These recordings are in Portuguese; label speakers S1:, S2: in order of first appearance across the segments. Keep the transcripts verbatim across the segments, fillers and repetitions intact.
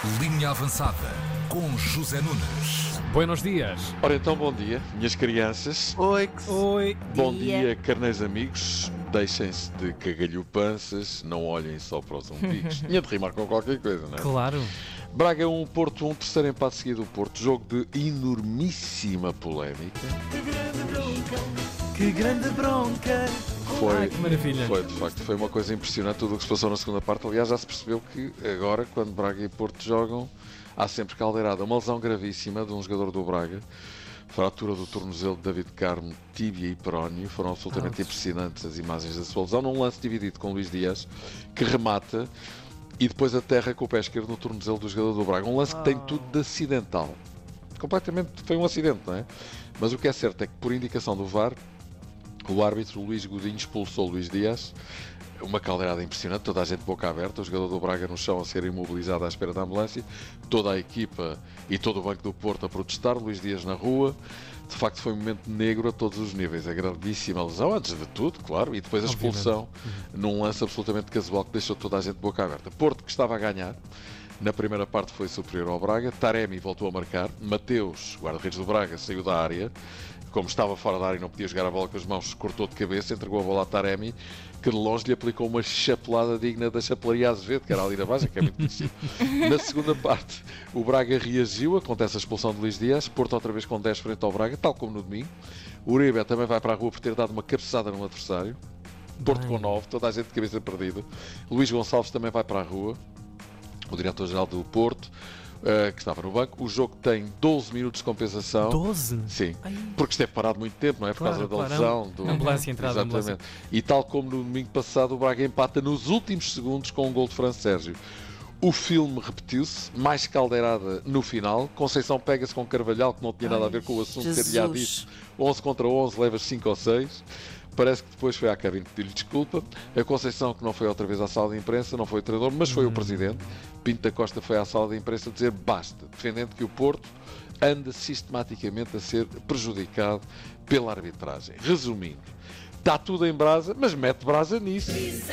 S1: Linha Avançada com José Nunes.
S2: Buenos dias.
S3: Ora então, bom dia, minhas crianças.
S4: Oi.
S2: Oi.
S3: Bom dia, carneiros amigos. Deixem-se de cagalhopanças, não olhem só para os umbigos. Tinha de rimar com qualquer coisa, não é?
S2: Claro.
S3: Braga um, Porto um, terceiro empate seguido do Porto. Jogo de enormíssima polémica.
S4: Que grande bronca. Que grande bronca.
S3: Foi,
S2: Ah, que maravilha.
S3: foi, de facto, foi uma coisa impressionante tudo o que se passou na segunda parte. Aliás, já se percebeu que agora, quando Braga e Porto jogam, há sempre caldeirada. Uma lesão gravíssima de um jogador do Braga. Fratura do tornozelo de David Carmo, tíbia e perónio. Foram absolutamente
S2: Ouch.
S3: impressionantes as imagens da sua lesão. Num lance dividido com Luís Dias, que remata e depois aterra com o pé esquerdo no tornozelo do jogador do Braga. Um lance que tem tudo de acidental. Completamente foi um acidente, não é? Mas o que é certo é que, por indicação do V A R, o árbitro Luís Godinho expulsou Luís Dias. Uma caldeirada impressionante, toda a gente boca aberta, o jogador do Braga no chão a ser imobilizado à espera da ambulância, toda a equipa e todo o banco do Porto a protestar, Luís Dias na rua. De facto foi um momento negro a todos os níveis, a gravíssima lesão, antes de tudo, claro, e depois a expulsão num lance absolutamente casual que deixou toda a gente boca aberta. Porto, que estava a ganhar, na primeira parte foi superior ao Braga, Taremi voltou a marcar, Mateus, guarda-redes do Braga, saiu da área, como estava fora da área e não podia jogar a bola com as mãos, cortou de cabeça, entregou a bola a Taremi, que de longe lhe aplicou uma chapelada digna da chapelaria Azevedo, que era ali na baixa, que é muito conhecido. Na segunda parte, o Braga reagiu, acontece a expulsão de Luís Dias, Porto outra vez com dez frente ao Braga, tal como no domingo. O Uribe também vai para a rua por ter dado uma cabeçada no adversário. Porto
S2: Bem.
S3: com nove, toda a gente de cabeça perdida. Luís Gonçalves também vai para a rua, o diretor-geral do Porto, uh, que estava no banco. O jogo tem doze minutos de compensação.
S2: doze?
S3: Sim,
S2: Ai.
S3: porque esteve parado muito tempo, não é? Por
S2: Claro,
S3: causa da
S2: claro.
S3: lesão. Do...
S2: Ambulância, entrada,
S3: Exatamente.
S2: ambulância.
S3: E tal como no domingo passado, o Braga empata nos últimos segundos com um gol de Fran Sérgio. O filme repetiu-se, mais caldeirada no final. Conceição pega-se com Carvalhal, que não tinha nada a ver com o assunto,
S4: Jesus.
S3: ter já dito onze contra onze, levas cinco ou seis. Parece que depois foi à cabine pedir-lhe desculpa. A Conceição, que não foi outra vez à sala de imprensa, não foi o treinador, mas foi o presidente. Pinto da Costa foi à sala de imprensa dizer basta, defendendo que o Porto anda sistematicamente a ser prejudicado pela arbitragem. Resumindo, está tudo em brasa, mas mete brasa nisso.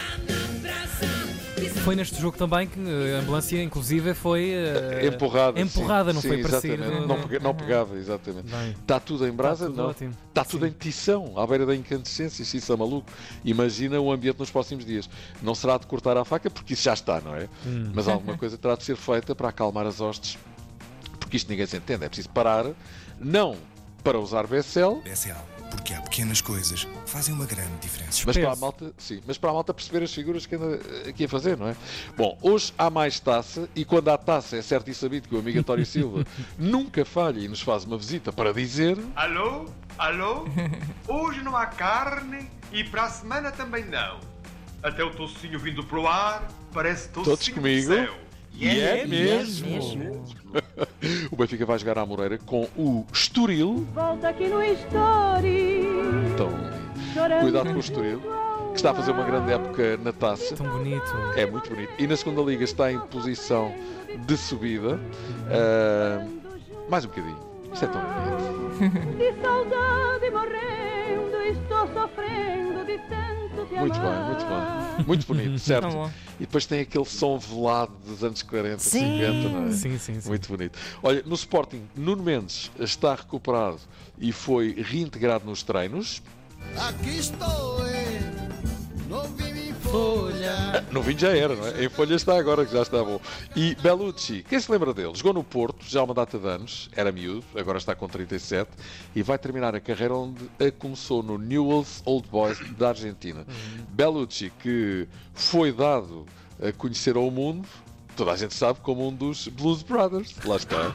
S2: Foi neste jogo também que a ambulância, inclusive, foi uh,
S3: Empurrada.
S2: empurrada,
S3: sim,
S2: não
S3: sim,
S2: foi para
S3: exatamente.
S2: sair. do-
S3: Não, pega- não pegava, exatamente.
S2: Bem.
S3: Está tudo em brasa?
S2: tudo
S3: não.
S2: ótimo.
S3: Está tudo
S2: Sim.
S3: em tição, à beira da incandescência, isso é maluco. Imagina o ambiente nos próximos dias. Não será de cortar a faca, porque isso já está, não é?
S2: Hum.
S3: Mas alguma coisa terá de ser feita para acalmar as hostes, porque isto ninguém se entende. É preciso parar, não para usar B S L,
S1: B S L, porque há pequenas coisas que fazem uma grande diferença.
S3: mas para, a
S2: Penso.
S3: malta, sim, mas para a malta perceber as figuras que anda aqui a fazer, não é? Bom, hoje há mais taça, e quando há taça é certo e sabido que o amigo António Silva nunca falha e nos faz uma visita para dizer...
S5: Alô? Alô? Hoje não há carne e para a semana também não. Até o tocinho vindo pro ar parece tocinho
S3: Todos
S5: do
S3: comigo.
S5: céu.
S3: E é mesmo.
S4: mesmo.
S3: O Benfica vai jogar à Moreira com o Estoril.
S6: Volta aqui no History.
S3: Então, cuidado com o Estoril, que está a fazer uma grande época na taça.
S2: Tão bonito.
S3: É muito bonito. E na segunda liga está em posição de subida. Ah, mais um bocadinho. Isto é tão bonito.
S6: De saudade morrendo, estou sofrendo de tanto te amar.
S3: Muito bem, muito bem. Muito bonito, certo?
S4: Tá bom.
S3: E depois tem aquele som velado dos anos quarenta,
S4: Sim.
S3: cinquenta, não é?
S2: Sim, sim, sim.
S3: Muito bonito. Olha, no Sporting, Nuno Mendes está recuperado e foi reintegrado nos treinos.
S7: Aqui estou, eh, não vivo em folha.
S3: No vinho já era, não é? Em folha está agora, que já está bom. E Bellucci, quem se lembra dele? Jogou no Porto, já há uma data de anos, era miúdo, agora está com trinta e sete, e vai terminar a carreira onde a começou no Newell's Old Boys da Argentina. Bellucci, que foi dado a conhecer ao mundo, toda a gente sabe, como um dos Blues Brothers. Lá está.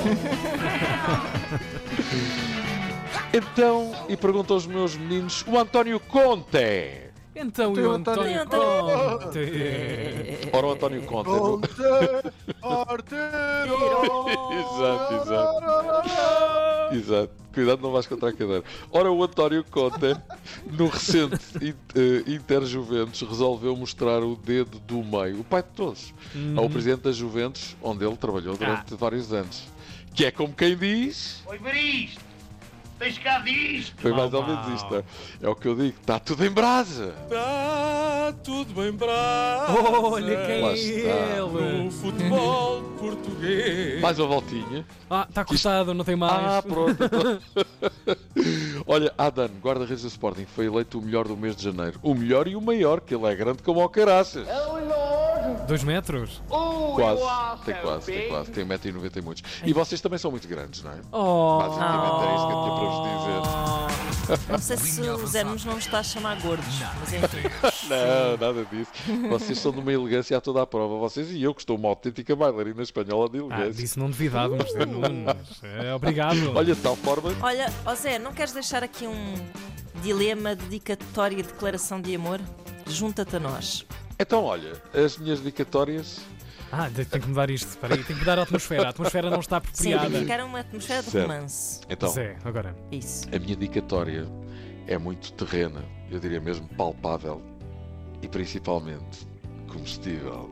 S3: Então, e pergunto aos meus meninos, o António Conte.
S2: Então, e
S3: Então,
S2: o António
S4: António-
S2: Conte?
S3: Ora, o António Conte.
S7: Conte, arteiro.
S3: Exato, exato. Exato. Cuidado, não vais contra a cadeira. Ora, o António Conte, no recente in- eh, Inter-Juventus, resolveu mostrar o dedo do meio, o pai de todos, ao presidente da Juventus, onde ele trabalhou durante vários anos. Que é como quem diz...
S5: Oi, ver isto. Tens cá disto.
S3: Foi mais ou
S2: Mau,
S3: menos
S2: mau.
S3: isto. É, é o que eu digo. Está tudo em brasa.
S2: Ah,
S8: está tudo em brasa.
S2: Olha quem
S3: Lá
S2: é
S3: está.
S2: ele.
S8: No futebol português.
S3: Mais uma voltinha.
S2: Ah, está cortado, não tem mais.
S3: Ah, pronto. Olha, Adan, guarda-redes do Sporting, foi eleito o melhor do mês de janeiro. O melhor e o maior, que ele é grande como o caraças.
S2: Dois metros?
S3: Quase, tem quase, tem quase. Tem um metro e noventa e muitos. E vocês também são muito grandes, não é?
S2: Oh.
S3: Basicamente era isso que eu tinha para vos dizer.
S9: Não sei se o Zé nos não está a chamar gordos, mas enfim.
S3: Não, nada disso. Vocês são de uma elegância a toda a prova. Vocês e eu, que estou uma autêntica bailarina espanhola de
S2: Ah,
S3: elegância.
S2: disso não duvidávamos, Zé Nunes. É, obrigado.
S3: Olha, de tal forma.
S9: Olha, ó Zé, não queres deixar aqui um dilema, dedicatória e declaração de amor? Junta-te a nós.
S3: Então, olha, as minhas dedicatórias.
S2: Ah, tenho que mudar isto. Espera aí, tenho que mudar a atmosfera. A atmosfera não está
S9: Sim,
S2: apropriada.
S9: tem que ficar uma atmosfera de
S3: Certo.
S9: romance.
S3: Então,
S2: Zé, agora.
S9: Isso.
S3: a minha dedicatória é muito terrena, eu diria mesmo palpável e principalmente comestível.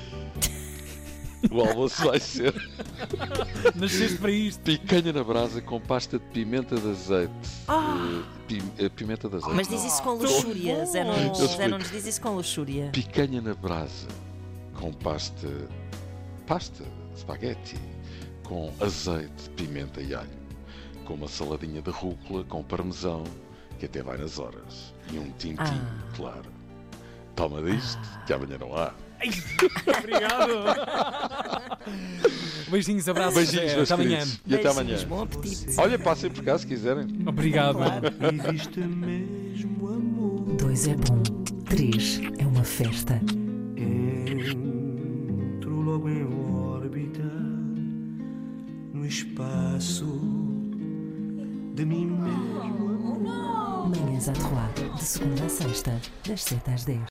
S3: O almoço vai ser
S2: Nasceste para isto.
S3: picanha na brasa com pasta de pimenta de azeite. Eh, pi- eh, pimenta de azeite.
S9: Mas diz isso com luxúria, Zé Nunes.
S3: Eu
S9: Zé
S3: explico.
S9: Nunes, diz isso com luxúria.
S3: Picanha na brasa com pasta. pasta, espaguete, com azeite, pimenta e alho. Com uma saladinha de rúcula com parmesão, que até vai nas horas. E um tintim,
S9: Ah.
S3: claro. Toma disto, que amanhã não há.
S2: Obrigado. Beijinhos, abraços.
S3: Beijinhos,
S2: Zé.
S3: meus
S2: Até amanhã.
S3: queridos. E até amanhã.
S9: Beijinhos, bom apetite.
S3: Olha, passem por cá se quiserem.
S2: Obrigado.
S4: Existe mesmo amor.
S10: Dois é bom, três é uma festa.
S4: Entro logo em órbita no espaço de mim mesmo.
S10: Manhãs à Trois, de segunda a sexta, das sete às dez.